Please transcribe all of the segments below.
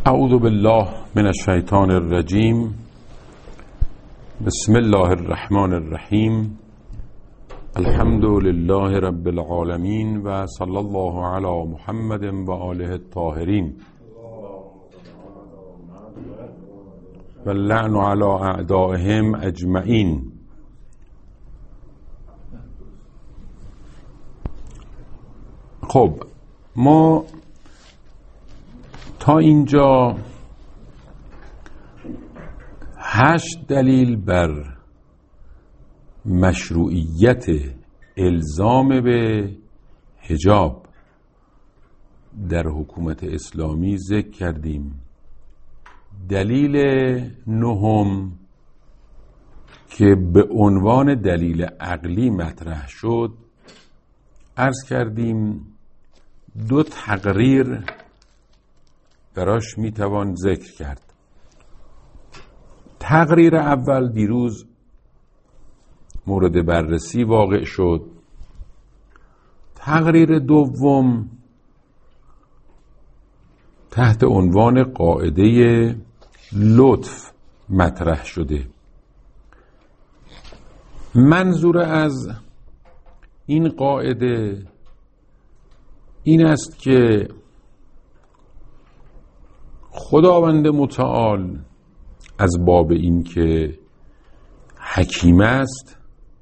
اعوذ بالله من الشیطان الرجیم. بسم الله الرحمن الرحیم. الحمد لله رب العالمین و صلی الله علی محمد و آله الطاهرین و اللعن علی اعدائهم اجمعین. خب ما تا اینجا 8 دلیل بر مشروعیت الزام به حجاب در حکومت اسلامی ذکر کردیم. دلیل 9 که به عنوان دلیل عقلی مطرح شد، عرض کردیم 2 تقریر براش میتوان ذکر کرد. تقریر اول دیروز مورد بررسی واقع شد. تقریر دوم تحت عنوان قاعده لطف مطرح شده. منظور از این قاعده این است که خداوند متعال از باب این که حکیم است،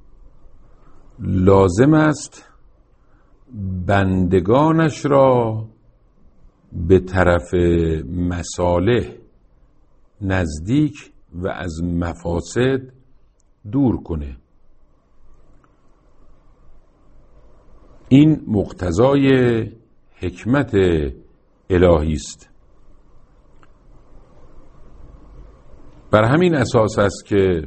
لازم است بندگانش را به طرف مصالح نزدیک و از مفاسد دور کنه. این مقتضای حکمت الهی است. بر همین اساس است که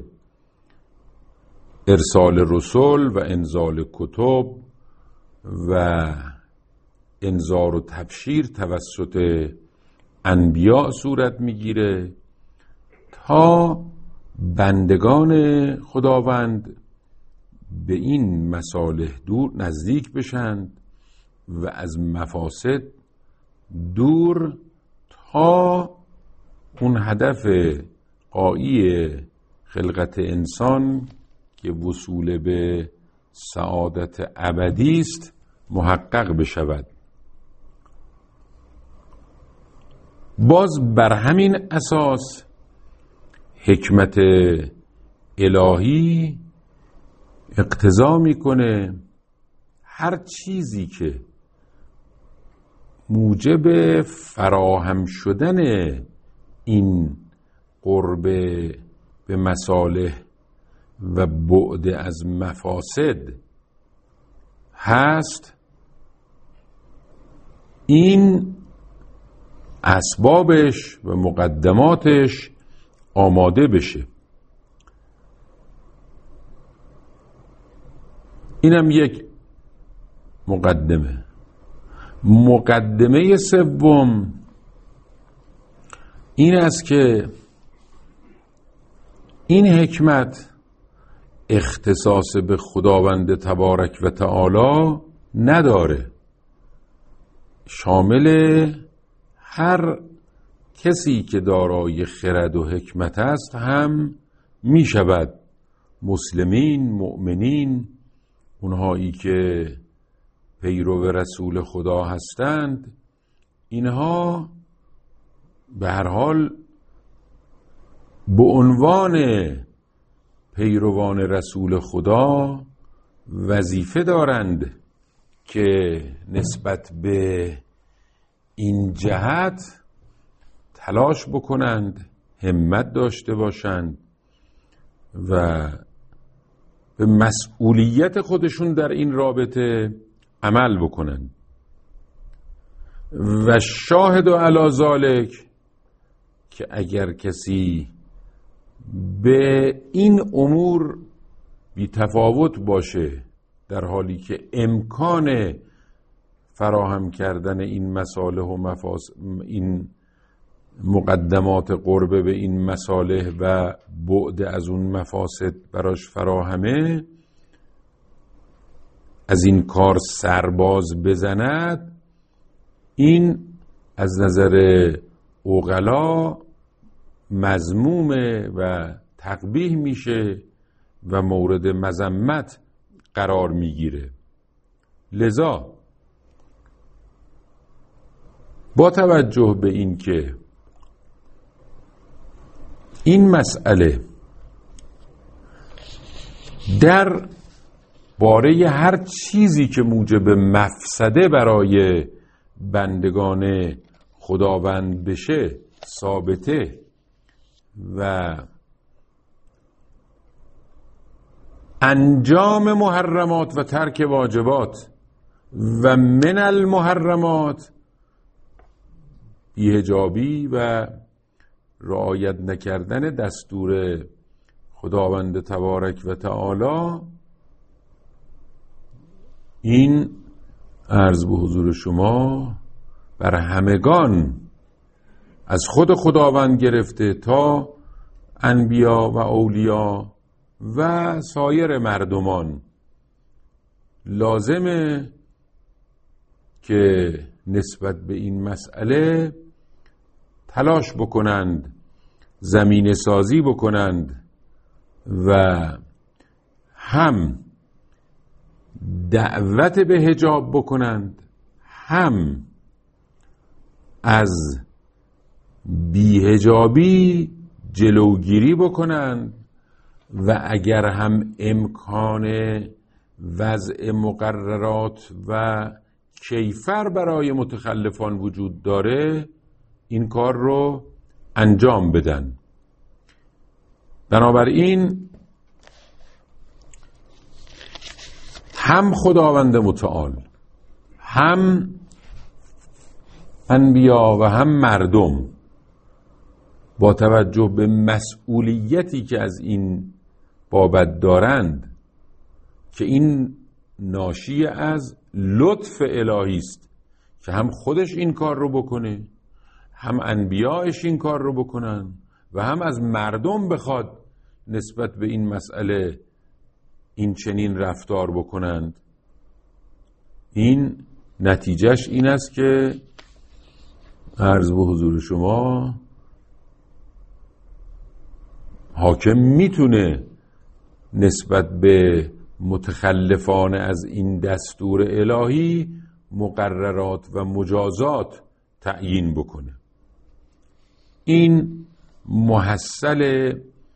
ارسال رسول و انزال کتب و انذار و تبشیر توسط انبیاء صورت میگیره تا بندگان خداوند به این مصالح دور نزدیک بشند و از مفاسد دور، تا اون هدف غایی خلقت انسان که وصول به سعادت ابدی است محقق بشود. باز بر همین اساس حکمت الهی اقتضا میکنه هر چیزی که موجب فراهم شدن این قرب به مصالح و بعد از مفاسد هست، این اسبابش و مقدماتش آماده بشه. اینم یک مقدمه سوم این است که این حکمت اختصاص به خداوند تبارک و تعالی نداره، شامل هر کسی که دارای خرد و حکمت است هم می شود. مسلمین، مؤمنین، اونهایی که پیرو رسول خدا هستند، اینها به هر حال به عنوان پیروان رسول خدا وظیفه دارند که نسبت به این جهت تلاش بکنند، همت داشته باشند و به مسئولیت خودشون در این رابطه عمل بکنند. و شاهد علی ذالک که اگر کسی به این امور بی تفاوت باشه، در حالی که امکان فراهم کردن این مصالح و این مقدمات قربه به این مصالح و بعد از اون مفاسد براش فراهمه، از این کار سرباز بزند، این از نظر عقلا مذمومه و تقبیح میشه و مورد مذمت قرار میگیره. لذا با توجه به این که این مسئله در باره هر چیزی که موجب مفسده برای بندگان خداوند بشه ثابته و انجام محرمات و ترک واجبات و من المحرمات بی‌حجابی و رعایت نکردن دستور خداوند تبارک و تعالی، این عرض به حضور شما بر همگان از خود خداوند گرفته تا انبیا و اولیا و سایر مردمان لازمه که نسبت به این مسئله تلاش بکنند، زمینه سازی بکنند و هم دعوت به حجاب بکنند، هم از بی‌حجابی جلوگیری بکنند و اگر هم امکان وضع مقررات و کیفر برای متخلفان وجود داره این کار رو انجام بدن. بنابراین هم خداوند متعال، هم انبیا و هم مردم با توجه به مسئولیتی که از این بابت دارند که این ناشی از لطف الهی است که هم خودش این کار رو بکنه، هم انبیاش این کار رو بکنن و هم از مردم بخواد نسبت به این مسئله این چنین رفتار بکنند. این نتیجهش این است که عرض به حضور شما حاکم میتونه نسبت به متخلفان از این دستور الهی مقررات و مجازات تعیین بکنه. این محصل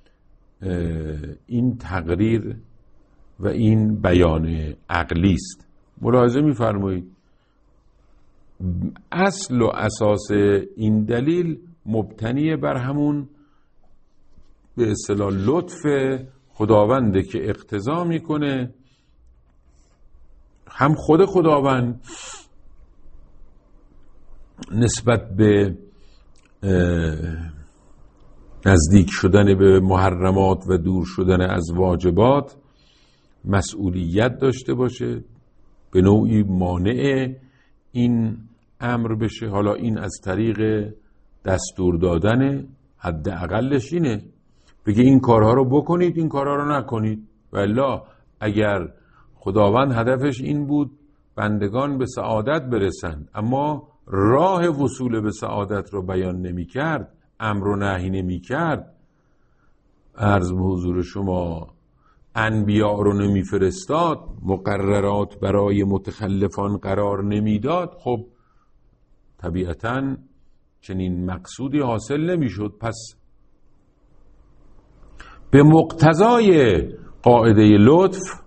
این تقریر و این بیان عقلی است. ملاحظه می‌فرمایید اصل و اساس این دلیل مبتنی بر همون به اصطلاح لطف خداونده که اقتضا میکنه هم خود خداوند نسبت به نزدیک شدن به محرمات و دور شدن از واجبات مسئولیت داشته باشه، به نوعی مانع این امر بشه. حالا این از طریق دستور دادن، حداقلش اینه بگه این کارها رو بکنید، این کارها رو نکنید. والا اگر خداوند هدفش این بود بندگان به سعادت برسند اما راه وصول به سعادت رو بیان نمی کرد، امر و نهی نمی کرد، عرض به حضور شما انبیا رو نمی فرستاد، مقررات برای متخلفان قرار نمی داد، خب طبیعتاً چنین مقصودی حاصل نمی شد. پس به مقتضای قاعده لطف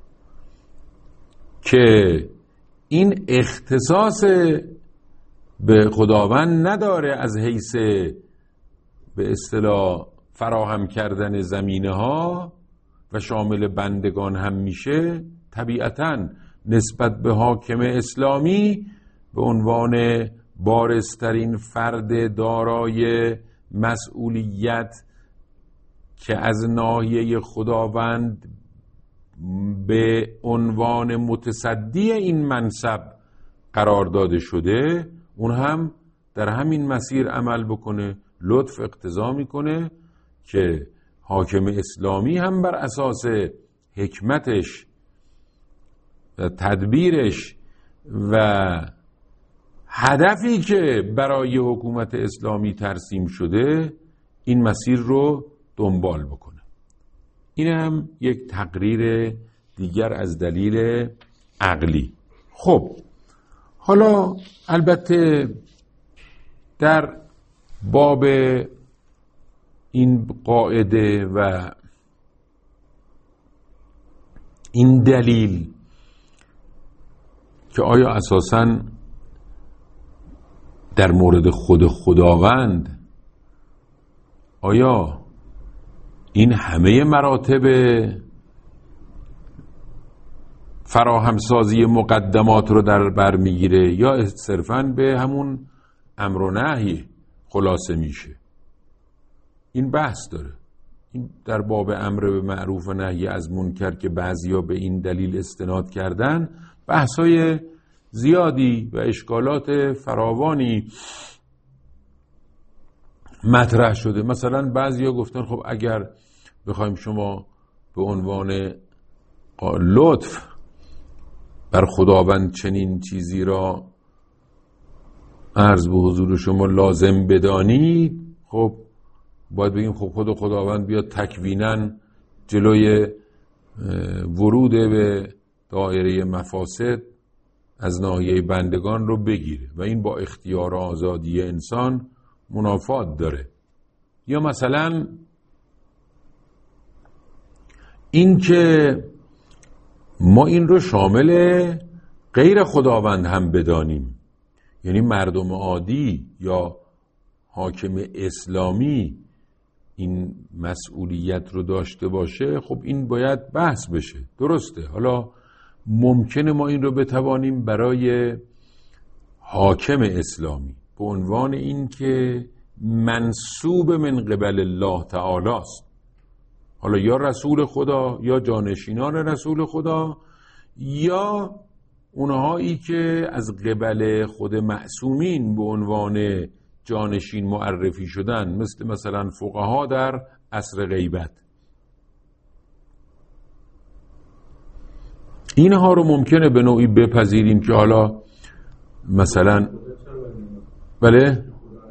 که این اختصاص به خداوند نداره از حیث به اصطلاح فراهم کردن زمینه ها و شامل بندگان هم میشه، طبیعتاً نسبت به حاکم اسلامی به عنوان بارزترین فرد دارای مسئولیت که از ناحیه خداوند به عنوان متصدی این منصب قرار داده شده، اون هم در همین مسیر عمل بکنه. لطف اقتضا میکنه که حاکم اسلامی هم بر اساس حکمتش و تدبیرش و هدفی که برای حکومت اسلامی ترسیم شده این مسیر رو دنبال بکنه. این هم یک تقریر دیگر از دلیل عقلی. خب حالا البته در باب این قاعده و این دلیل که آیا اساساً در مورد خود خداوند آیا این همه مراتب فراهمسازی مقدمات رو در بر میگیره یا صرفاً به همون امر و نهی خلاصه میشه؟ این بحث داره. این در باب امر به معروف و نهی از منکر که بعضیا به این دلیل استناد کردن بحثای زیادی و اشکالات فراوانی مطرح شده. مثلا بعضیا گفتن خب اگر بخوایم شما به عنوان لطف بر خداوند چنین چیزی را عرض به حضور شما لازم بدانید، خب باید بگیم خب خود خداوند بیاد تکویناً جلوی ورود به دایره مفاسد از ناحیه بندگان رو بگیره و این با اختیار و آزادی انسان منافات داره. یا مثلا این که ما این رو شامل غیر خداوند هم بدانیم، یعنی مردم عادی یا حاکم اسلامی این مسئولیت رو داشته باشه، خب این باید بحث بشه. درسته، حالا ممکنه ما این رو بتوانیم برای حاکم اسلامی به عنوان این که منسوب من قبل الله تعالی است، حالا یا رسول خدا یا جانشینان رسول خدا یا اونهایی که از قبل خود معصومین به عنوان جانشین معرفی شدن، مثلا فقها در عصر غیبت، اینها رو ممکنه به نوعی بپذیریم که حالا مثلا بله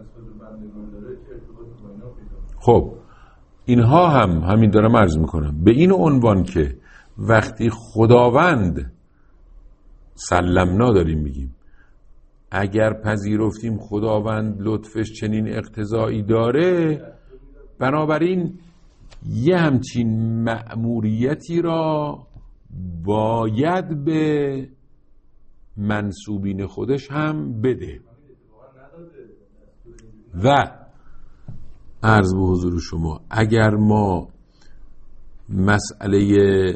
خب اینها هم همین دارم عرض میکنم به این عنوان که وقتی خداوند سلمنا داریم میگیم اگر پذیرفتیم خداوند لطفش چنین اقتضایی داره، بنابراین یه همچین مأموریتی را باید به منسوبین خودش هم بده. و عرض به حضور شما اگر ما مسئله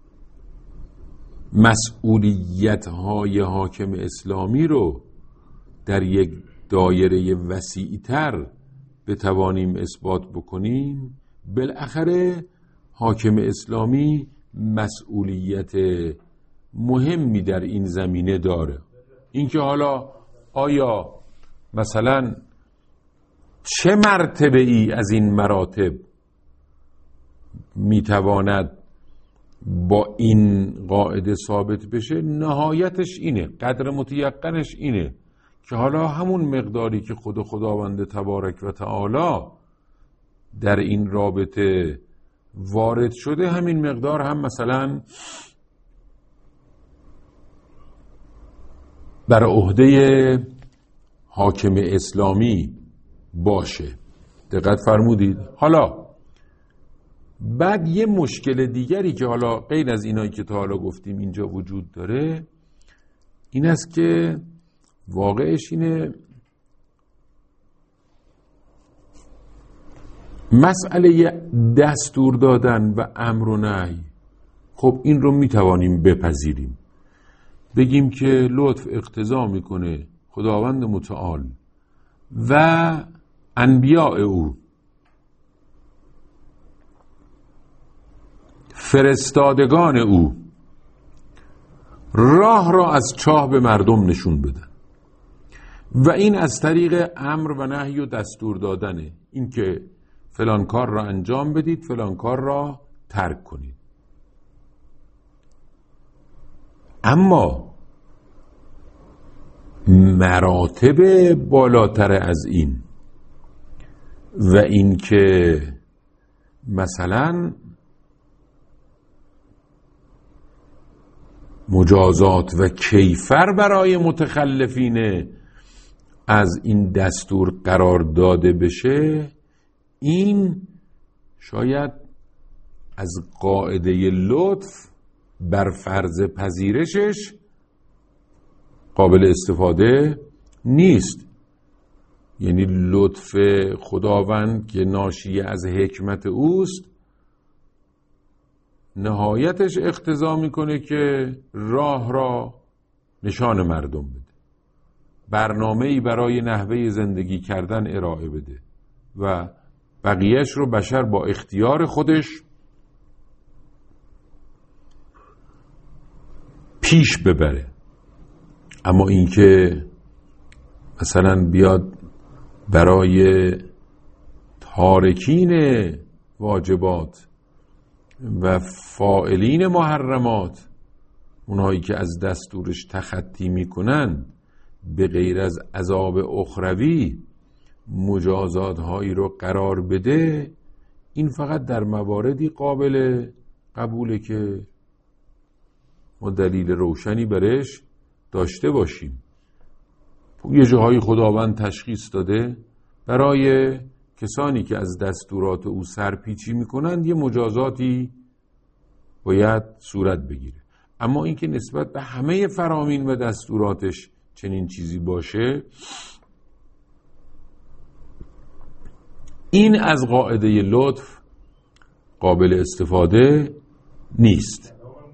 مسئولیت‌های حاکم اسلامی رو در یک دایره وسیع‌تر بتوانیم اثبات بکنیم، بالاخره حاکم اسلامی مسئولیت مهمی در این زمینه داره. اینکه حالا آیا مثلا چه مرتبه ای از این مراتب میتواند با این قاعده ثابت بشه، نهایتش اینه، قدر متیقنش اینه که حالا همون مقداری که خداوند تبارک و تعالی در این رابطه وارد شده، همین مقدار هم مثلا بر عهده حاکم اسلامی باشه. دقت فرمودید؟ حالا بعد یه مشکل دیگری که حالا غیر از اینایی که تا حالا گفتیم اینجا وجود داره این است که واقعش اینه مسئله دستور دادن و امر و نهی، خب این رو میتوانیم بپذیریم، بگیم که لطف اقتضا میکنه خداوند متعال و انبیاء او، فرستادگان او راه را از چاه به مردم نشون بدن و این از طریق امر و نهی و دستور دادنه، این که فلان کار را انجام بدید، فلان کار را ترک کنید. اما مراتب بالاتر از این و این که مثلا مجازات و کیفر برای متخلفین از این دستور قرار داده بشه، این شاید از قاعده لطف بر فرض پذیرشش قابل استفاده نیست. یعنی لطف خداوند که ناشی از حکمت اوست نهایتش اقتضا میکنه که راه را نشان مردم بده، برنامه‌ای برای نحوه زندگی کردن ارائه بده و بقیهش رو بشر با اختیار خودش پیش ببره. اما اینکه مثلا بیاد برای تارکین واجبات و فاعلین محرمات، اونهایی که از دستورش تخطی میکنن، به غیر از عذاب اخروی مجازات هایی رو قرار بده، این فقط در مواردی قابل قبوله که ما دلیل روشنی برش داشته باشیم. یه جاهای خداوند تشخیص داده برای کسانی که از دستورات او سرپیچی میکنند یه مجازاتی باید صورت بگیره. اما اینکه نسبت به همه فرامین و دستوراتش چنین چیزی باشه، این از قاعده لطف قابل استفاده نیست.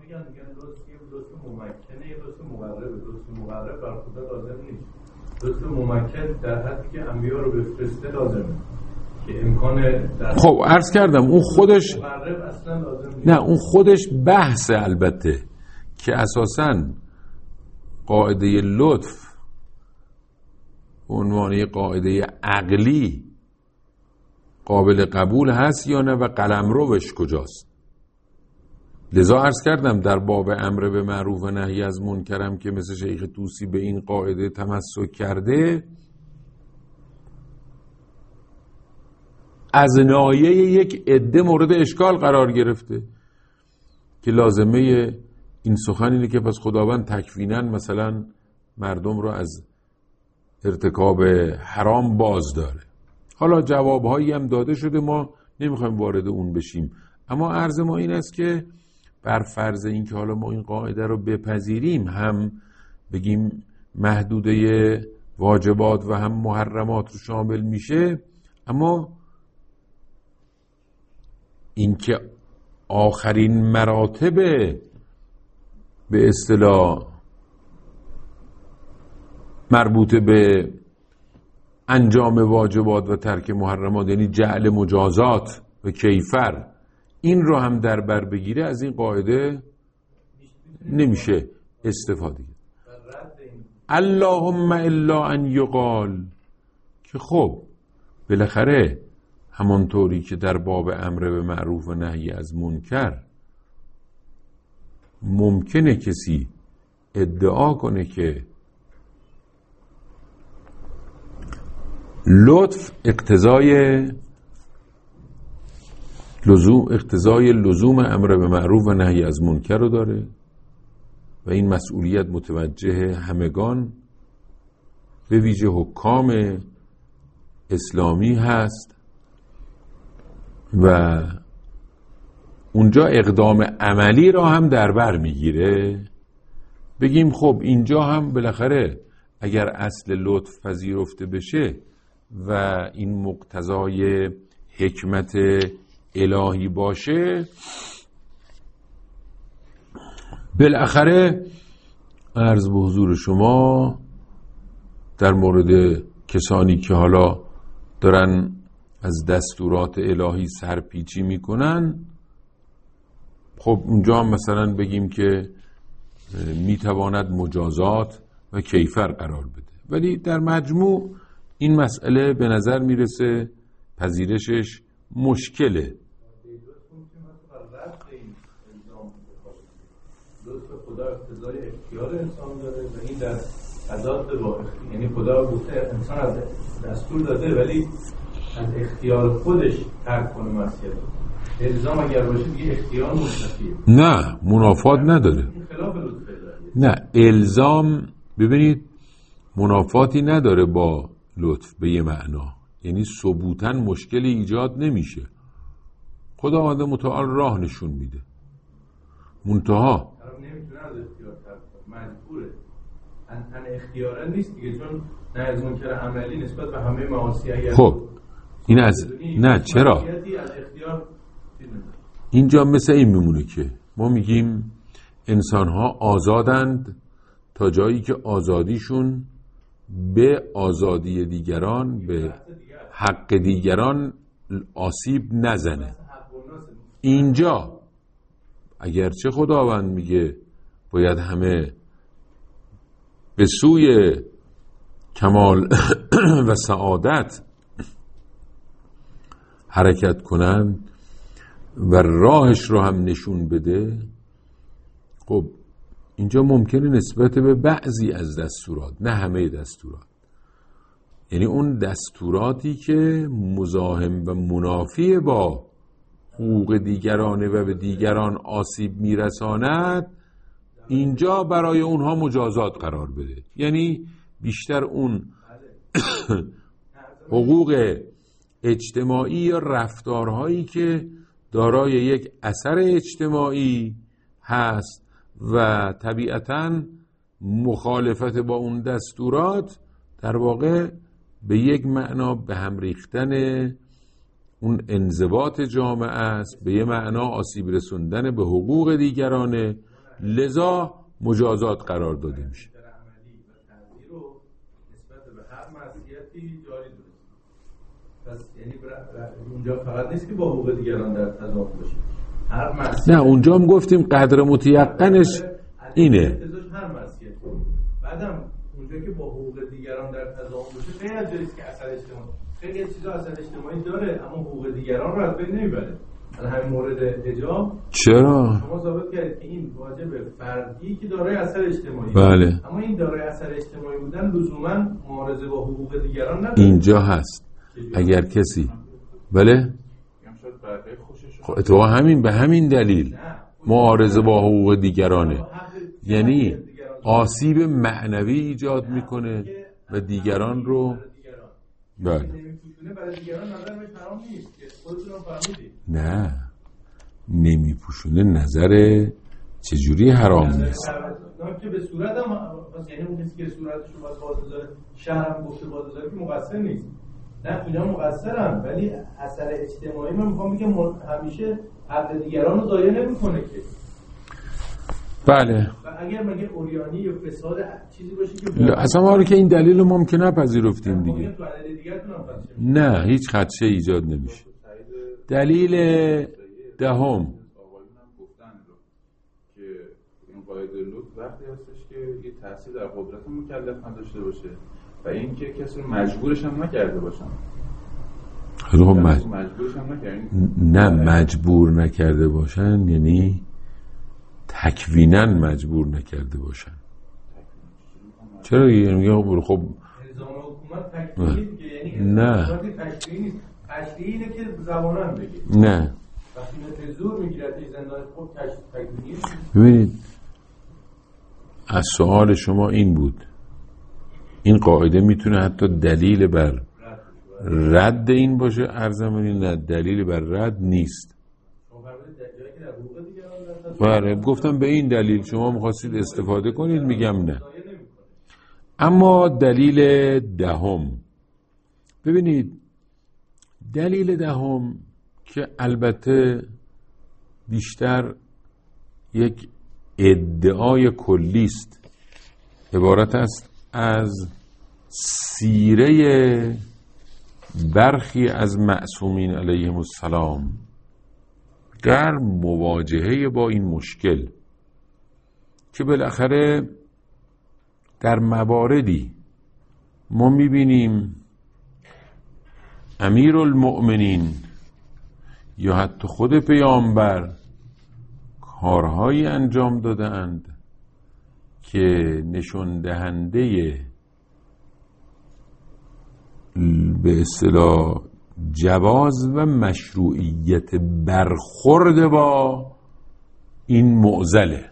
لطف ممکن در حدی که انبیا رو بفرسته لازمه که امکان خب عرض کردم اون خودش نه، اون خودش بحث، البته که اساساً قاعده لطف عنوان قاعده عقلی قابل قبول هست یا نه و قلمروش کجاست. لذا عرض کردم در باب امر به معروف و نهی از منکرم که مثل شیخ طوسی به این قاعده تمسک کرده، از ناحیه یک عده مورد اشکال قرار گرفته که لازمه این سخن اینه که پس خداوند تکویناً مثلا مردم رو از ارتکاب حرام باز داره. حالا جوابهایی هم داده شده، ما نمیخوایم وارد اون بشیم، اما عرض ما این است که بر فرض این که حالا ما این قاعده رو بپذیریم، هم بگیم محدوده واجبات و هم محرمات رو شامل میشه، اما اینکه آخرین مراتب به اصطلاح مربوط به انجام واجبات و ترک محرمات، یعنی جعل مجازات و کیفر، این رو هم در بر بگیره، از این قاعده نمیشه استفاده. اللهم الا ان یقال، که خب بالاخره همانطوری که در باب امر به معروف و نهی از منکر ممکنه کسی ادعا کنه که لطف اقتضای لزوم امر به معروف و نهی از منکر رو داره و این مسئولیت متوجه همگان به ویژه حکام اسلامی هست و اونجا اقدام عملی را هم در بر میگیره. بگیم خب اینجا هم بالاخره اگر اصل لطف پذیرفته بشه و این مقتضای حکمت الهی باشه، بالاخره عرض به حضور شما در مورد کسانی که حالا دارن از دستورات الهی سرپیچی میکنن، خب اونجا هم مثلا بگیم که میتواند مجازات و کیفر قرار بده، ولی در مجموع این مسئله به نظر میرسه پذیرشش مشکله. لطف خدا اقتضای اختیار انسان داره و این در تضاد با یعنی خدا گفته انسان از دستور داده ولی از اختیار خودش ترک کنه معصیت. الزام اگر باشه دیگه اختیار مستقیه. نه منافات نداره. خلاف لطف نه الزام ببینید منافاتی نداره با لطف به یه معنا، یعنی ثبوتاً مشکلی ایجاد نمیشه. خداوند متعال راه نشون میده. منتها نمیتونه از اختیار ترک کنه، مجبوره. ان اختیارا نیست دیگه، چون نه از منکر عملی نسبت به همه معاصی اگر خب این از نه چرا اینجا مثل این میمونه که ما میگیم انسان ها آزادند تا جایی که آزادیشون به آزادی دیگران، به حق دیگران آسیب نزنه. اینجا اگرچه خداوند میگه باید همه به سوی کمال و سعادت حرکت کنن و راهش رو هم نشون بده، خب اینجا ممکنه نسبت به بعضی از دستورات، نه همه دستورات، یعنی اون دستوراتی که مزاحم و منافی با حقوق دیگرانه و به دیگران آسیب میرساند، اینجا برای اونها مجازات قرار بده. یعنی بیشتر اون حقوق اجتماعی یا رفتارهایی که دارای یک اثر اجتماعی هست و طبیعتاً مخالفت با اون دستورات در واقع به یک معنا به هم ریختن اون انضباط جامعه است، به یک معنا آسیب رسوندن به حقوق دیگرانه، لذا مجازات قرار داده میشه. پس یعنی اونجا فقط نیست که با حقوق دیگران در تضاد باشه، هر معصیت. نه اونجا هم گفتیم قدر متیقنش اینه. هر معصیت. بعدم اونجا که با حقوق دیگران در تضاد باشه خیلی از جاییست که اثر اجتماعی، خیلی از چیزا اثر اجتماعی داره اما حقوق دیگران رو از بین نمیبره. در همین مورد حجاب چرا؟ شما ثابت کردید که این واجب فردی که دارای اثر اجتماعی، بله. اما این دارای اثر اجتماعی بودن لزوما معارضه با حقوق دیگران نداره. اینجا هست. اگر کسی بله خب تو همین به همین دلیل معارضه با حقوق دیگرانه، یعنی آسیب معنوی ایجاد میکنه و دیگران رو بله. نه نمیپوشونه نظر چجوری حرام نیست که به صورت هم یعنی اون کسی که صورتش رو باز بذاره شهرم گفته باز بذاره که مقصر نیست. نه اینا مقصرن ولی اثر اجتماعی من میخوام بگم همیشه حق دیگران رو ضایع نمیکنه که. بله. و اگر مگه اوریانی یا فساد چیزی باشه که اصلا ما رو که این دلیل رو ممکنه نپذیرفتیم دیگه. نه هیچ خدشه ایجاد نمیشه. دلیل دهم که این قاعده لطف وقتی هستش که یه تأثیر در قدرت مکلف نداشته باشه و این که کسی رو مجبورش هم نکرده باشن. خیلی خوب مجبورش هم نکردن. نه مجبور نکرده باشن یعنی تکویناً مجبور نکرده باشن. چرا میگه خب نظام حکومت تکوینی دیگه، یعنی نه تشریعی نیست. تشریعی اینه که زباناً بگه. نه وقتی به زور میگیرد این زندان خود تکوینی. ببینید از سوال شما این بود این قاعده میتونه حتی دلیل بر رد این باشه، ارزمانی نه دلیل بر رد نیست. بله گفتم به این دلیل شما میخواستید استفاده کنید میگم نه. اما دلیل دهم ببینید دلیل دهم که البته بیشتر یک ادعای کلی است، عبارت است از سیره برخی از معصومین علیهم السلام در مواجهه با این مشکل که بالاخره در مواردی ما میبینیم امیرالمؤمنین یا حتی خود پیامبر کارهایی انجام دادند که نشون دهنده به اصطلاح جواز و مشروعیت برخورد با این معضله.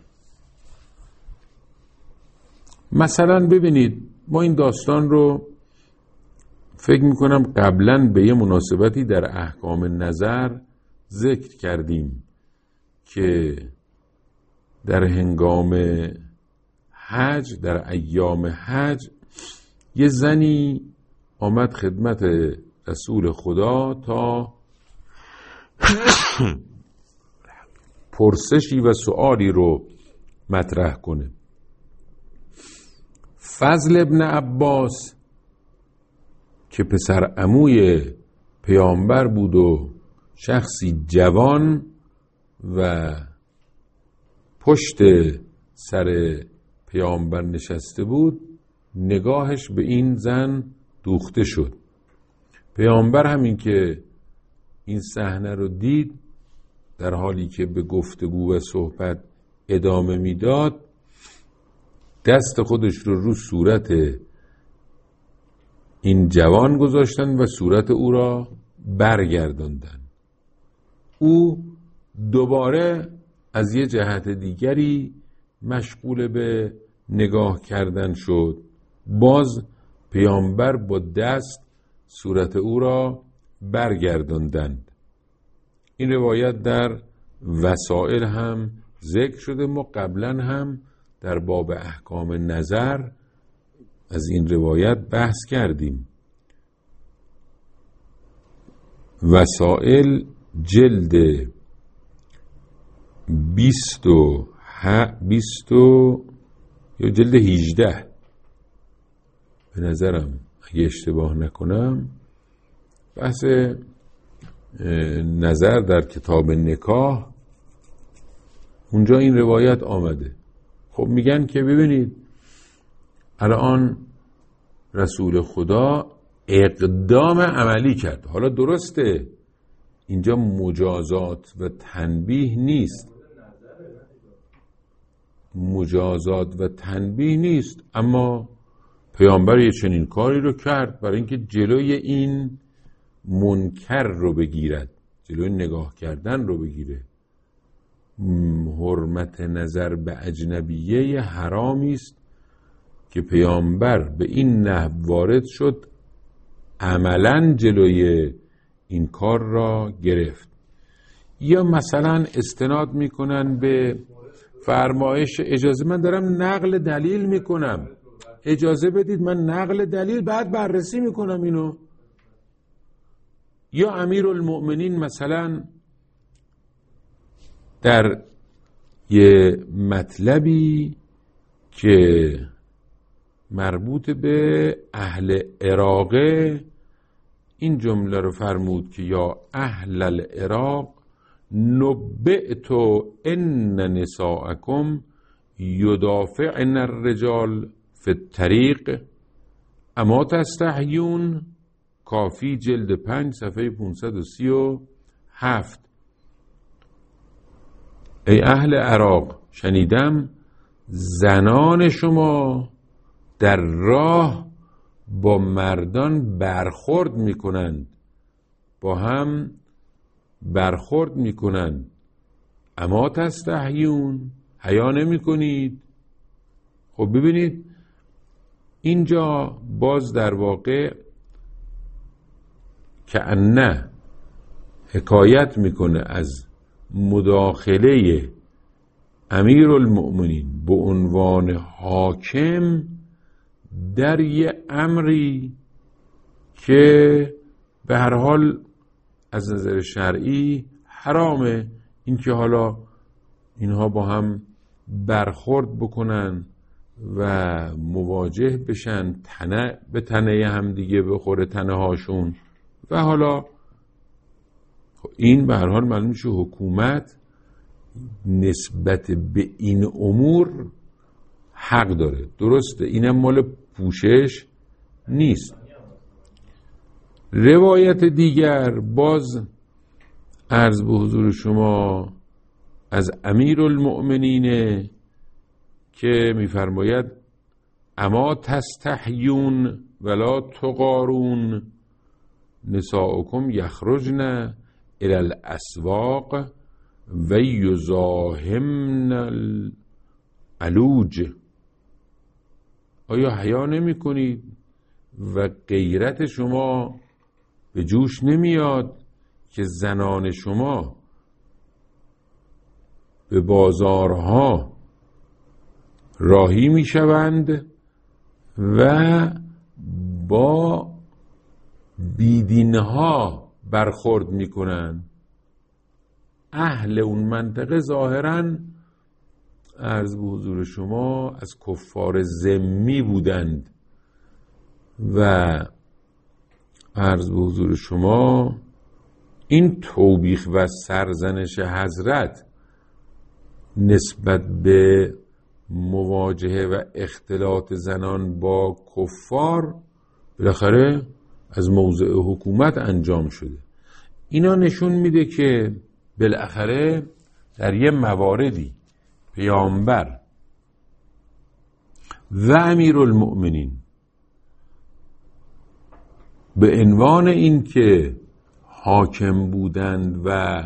مثلا ببینید ما این داستان رو فکر میکنم قبلا به یه مناسبتی در احکام نظر ذکر کردیم که در هنگام حج، در ایام حج، یه زنی آمد خدمت رسول خدا تا پرسشی و سؤالی رو مطرح کنه. فضل ابن عباس که پسر عموی پیامبر بود و شخصی جوان و پشت سر پیامبر نشسته بود، نگاهش به این زن دوخته شد. پیامبر همین که این صحنه رو دید، در حالی که به گفتگو و صحبت ادامه میداد، دست خودش رو صورت این جوان گذاشتن و صورت او را برگرداندن. او دوباره از یه جهت دیگری مشغول به نگاه کردن شد. باز پیامبر با دست صورت او را برگرداندند. این روایت در وسائل هم ذکر شده. ما قبلا هم در باب احکام نظر از این روایت بحث کردیم. وسائل جلد 20 یا جلد 18 به نظرم، اگه اشتباه نکنم، بحث نظر در کتاب نکاح، اونجا این روایت آمده. خب میگن که ببینید الان رسول خدا اقدام عملی کرد. حالا درسته اینجا مجازات و تنبیه نیست، مجازات و تنبیه نیست، اما پیامبر یه چنین کاری رو کرد برای اینکه جلوی این منکر رو بگیرد، جلوی نگاه کردن رو بگیره. حرمت نظر به اجنبیه حرامی است که پیامبر به این نحو وارد شد، عملاً جلوی این کار را گرفت. یا مثلا استناد میکنن به فرمایش، اجازه من دارم نقل دلیل میکنم، اجازه بدید من نقل دلیل بعد بررسی میکنم اینو. یا امیرالمؤمنین مثلا در یه مطلبی که مربوط به اهل عراقه این جمله رو فرمود که یا اهل العراق نبئت ان نساءکم یدافعن الرجال فی الطریق اما تستحیون. کافی جلد 5 صفحه 537. ای اهل عراق، شنیدم زنان شما در راه با مردان برخورد میکنند، با هم برخورد میکنند. اما تستحیون، حیا نمی کنید. خب ببینید اینجا باز در واقع که انه حکایت میکنه از مداخله امیرالمؤمنین به عنوان حاکم در یه امری که به هر حال از نظر شرعی حرامه. اینکه حالا اینها با هم برخورد بکنن و مواجه بشن، تنه به تنه هم دیگه بخوره تنه هاشون، و حالا این به هر حال معلوم میشه حکومت نسبت به این امور حق داره. درسته اینم مال پوشش نیست. روایت دیگر باز عرض به حضور شما از امیرالمؤمنین که میفرماید اما تستحیون ولا تغارون نساؤکم یخرجن الی الاسواق و یزاحمن العلوج. آیا حیا نمی کنید و غیرت شما به جوش نمیاد که زنان شما به بازارها راهی می شوند و با بیدینها برخورد می کنند؟ اهل اون منطقه ظاهراً عرض به حضور شما از کفار ذمی بودند و عرض به حضور شما این توبیخ و سرزنش حضرت نسبت به مواجهه و اختلاط زنان با کفار بالاخره از موضع حکومت انجام شده. اینا نشون میده که بالاخره در یه مواردی پیامبر و امیرالمؤمنین به عنوان این که حاکم بودند و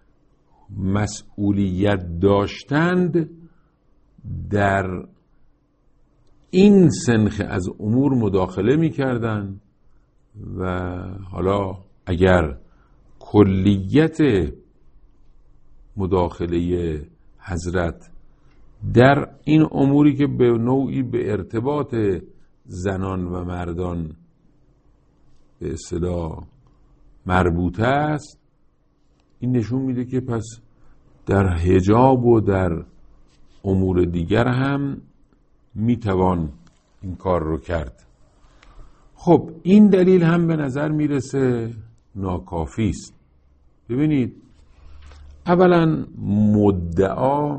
مسئولیت داشتند در این سنخ از امور مداخله می‌کردند و حالا اگر کلیت مداخله حضرت در این اموری که به نوعی به ارتباط زنان و مردان به اصطلاح مربوطه است، این نشون میده که پس در حجاب و در امور دیگر هم میتوان این کار رو کرد. خب این دلیل هم به نظر میرسه ناکافی است. ببینید، اولا مدعا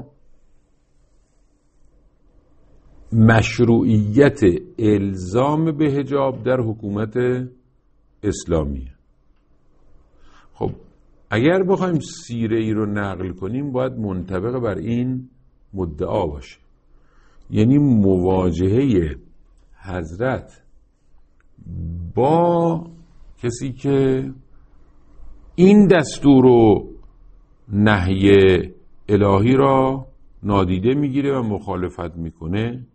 مشروعیت الزام به حجاب در حکومت اسلامیه. خب اگر بخوایم سیره ای رو نقل کنیم باید منطبق بر این مدعا باشه، یعنی مواجهه حضرت با کسی که این دستور و نهی الهی را نادیده میگیره و مخالفت میکنه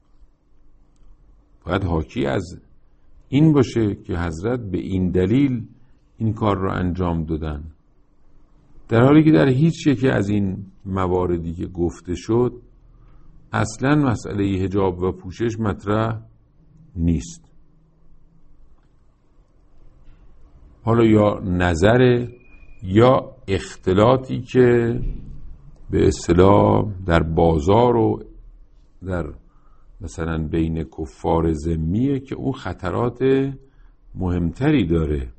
باید حاکی از این باشه که حضرت به این دلیل این کار را انجام دادن، در حالی که در هیچ یکی از این مواردی که گفته شد اصلا مسئله حجاب و پوشش مطرح نیست. حالا یا نظر یا اختلاطی که به اصطلاح در بازار و در مثلا بین کفار ذمیه که اون خطرات مهمتری داره.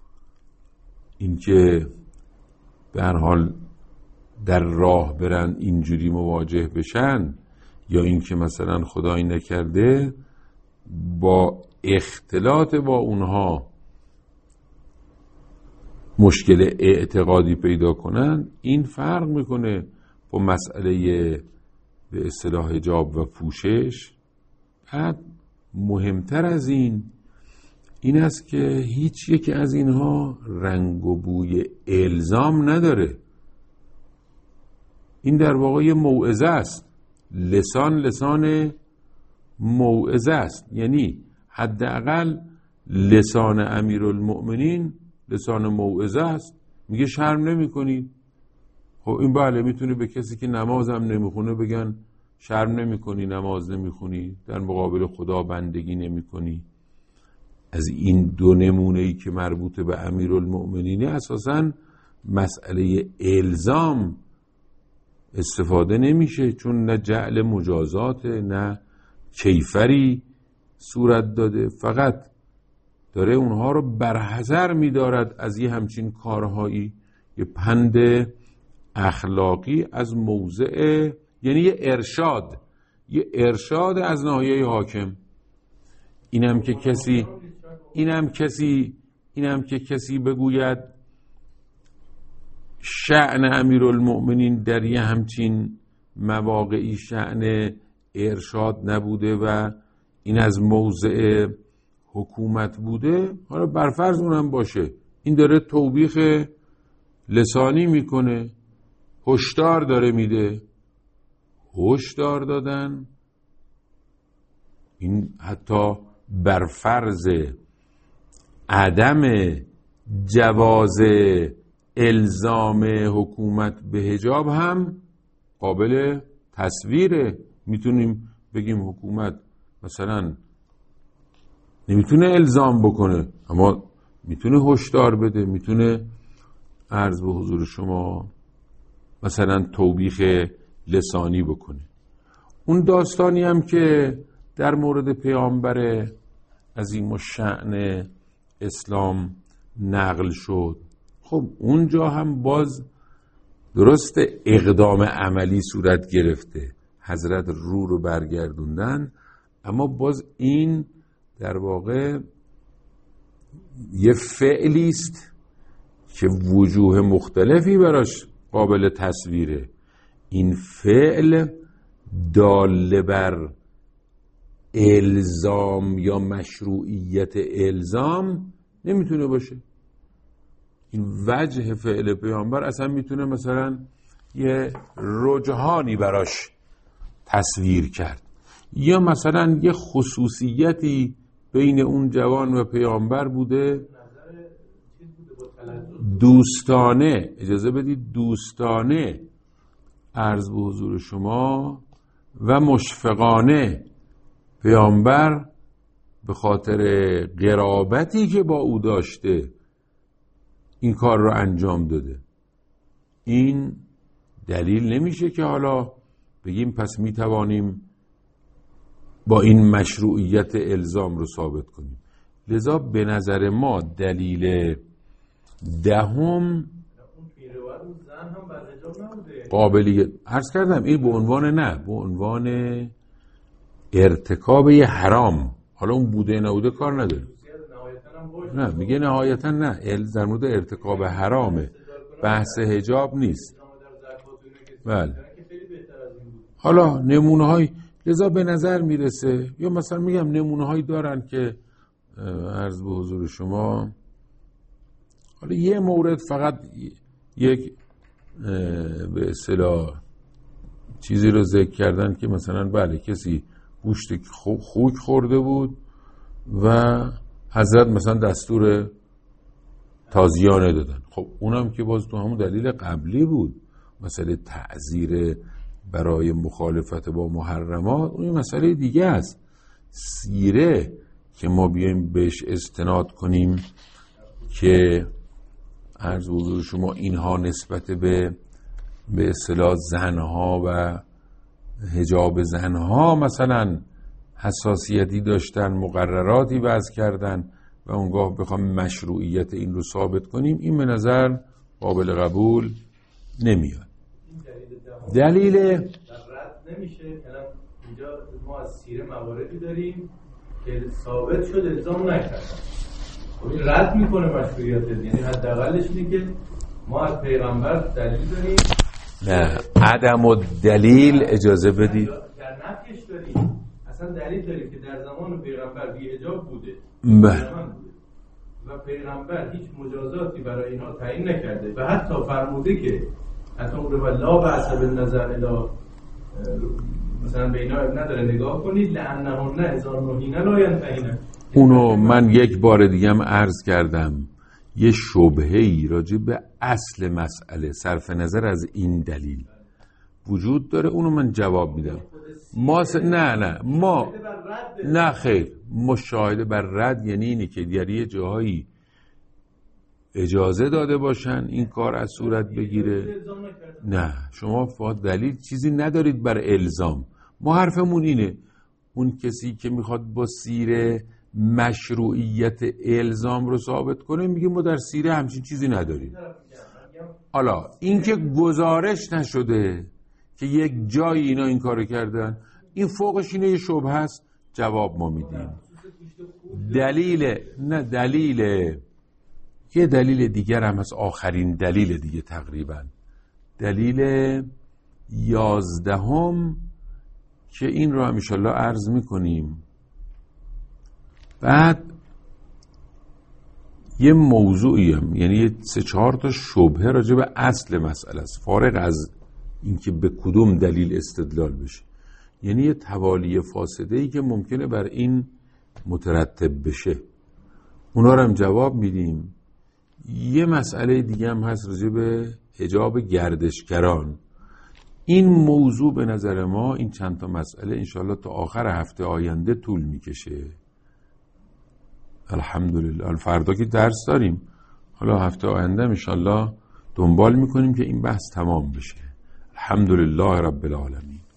اینکه به هر حال در راه برن اینجوری مواجه بشن، یا اینکه مثلا خدایی نکرده با اختلاط با اونها مشکل اعتقادی پیدا کنن، این فرق میکنه با مسئله به اصطلاح حجاب و پوشش. بعد مهمتر از این است که هیچ یک از اینها رنگ و بوی الزام نداره. این در واقع یه موعظه است، لسان موعظه است، یعنی حداقل لسان امیرالمؤمنین لسان موعظه است. میگه شرم نمی کنی؟ خب این بله میتونه به کسی که نماز هم نمیخونه بگن شرم نمی کنی نماز نمیخونی، در مقابل خدا بندگی نمی کنی. از این دو نمونه‌ای که مربوط به امیرالمؤمنینه اساساً مسئله الزام استفاده نمیشه، چون نه جعل مجازات نه کیفری صورت داده، فقط داره اونها رو برحذر می‌دارد از یه همچین کارهایی. یه پند اخلاقی از موضع، یعنی یه ارشاد از ناحیه حاکم. اینم که کسی بگوید شأن امیرالمؤمنین در یه همچین مواقعی شأن ارشاد نبوده و این از موضع حکومت بوده، حالا برفرض اونم باشه، این داره توبیخ لسانی میکنه، هشدار داره میده. هشدار دادن این حتی برفرض عدم جواز الزام حکومت به حجاب هم قابل تصویره. میتونیم بگیم حکومت مثلا نمیتونه الزام بکنه اما میتونه هشدار بده، میتونه عرض به حضور شما مثلا توبیخ لسانی بکنه. اون داستانی هم که در مورد پیامبر عظیم الشأن اسلام نقل شد، خب اونجا هم باز درست اقدام عملی صورت گرفته، حضرت رو برگردوندن، اما باز این در واقع یه فعلی است که وجوه مختلفی براش قابل تصویره. این فعل دال بر الزام یا مشروعیت الزام نمیتونه باشه. این وجه فعل پیامبر اصلا میتونه مثلا یه رجحانی براش تصویر کرد، یا مثلا یه خصوصیتی بین اون جوان و پیامبر بوده، دوستانه، اجازه بدید دوستانه عرض به حضور شما و مشفقانه پیامبر به خاطر قرابتی که با او داشته این کار رو انجام داده. این دلیل نمیشه که حالا بگیم پس میتوانیم با این مشروعیت الزام رو ثابت کنیم. لذا به نظر ما دلیل دهم قابلیت عرض کردم این به عنوان نه، به عنوان ارتکاب یه حرام، حالا اون بوده نبوده کار نداره، نه میگه نهایتا نه، در مورد ارتکاب حرامه، بحث حجاب نیست. بله حالا نمونه های لذا به نظر میرسه، یا مثلا میگم نمونه هایی دارن که عرض به حضور شما حالا یه مورد فقط یک به اصطلاح چیزی رو ذکر کردن که مثلا بله کسی گوشت خوک خورده بود و حضرت مثلا دستور تازیانه دادن. خب اونم که باز تو همون دلیل قبلی بود، مسئله تعزیر برای مخالفت با محرمات، اون مسئله دیگه است. سیره که ما بیایم بهش استناد کنیم که عرض حضور شما اینها نسبت به اصطلاح زنها و حجاب زنها مثلا حساسیتی داشتن، مقرراتی وضع کردن و اونگاه بخوام مشروعیت این رو ثابت کنیم، این به نظر قابل قبول نمیاد. دلیل رد نمیشه. الان اینجا ما از سیره مواردی داریم که ثابت شد الزام نکردن، این رد میکنه مشروعیت، یعنی حداقلش اینه که ما از پیغمبر دلیل داریم. نه عدم و دلیل اجازه بدید در نفیش داریم، اصلا دلیل داریم که در زمان پیغمبر بی حجاب بوده و پیغمبر هیچ مجازاتی برای اینها تعیین نکرده و حتی فرموده که حتی اون رو لا بأس بالنظر الی مثلا به اینا نداره نگاه کنید لعنهن اذا نهینا لا ینتهینا. اونو من یک بار دیگه هم عرض کردم، یه شبهه‌ای راجع به اصل مسئله صرف نظر از این دلیل وجود داره، اونو من جواب میدم. نه خیر، مشاهده بر رد یعنی اینی که در یه جاهایی اجازه داده باشن این کار از صورت بگیره. نه شما فقط دلیل چیزی ندارید بر الزام. ما حرفمون اینه اون کسی که میخواد با سیره مشروعیت الزام رو ثابت کنه میگه ما در سیره همچین چیزی نداریم. حالا این که گزارش نشده که یک جایی اینا این کارو کردن، این فوقش اینه یه شبهه است، جواب ما میدیم. یه دلیل دیگر هم هست، آخرین دلیل دیگه تقریبا دلیل 11 که این رو انشالله عرض میکنیم. بعد یه موضوعی هم، یعنی 3-4 تا شبهه راجع به اصل مسئله است، فارغ از اینکه به کدوم دلیل استدلال بشه، یعنی یه توالی فاسده‌ای که ممکنه بر این مترتب بشه، اونا رو هم جواب میدیم. یه مسئله دیگه هم هست راجع به حجاب گردشگران. این موضوع به نظر ما، این چند تا مسئله انشالله تا آخر هفته آینده طول میکشه. الحمدلله. فردا که درس داریم، حالا هفته آینده انشالله دنبال میکنیم که این بحث تمام بشه. الحمدلله رب العالمین.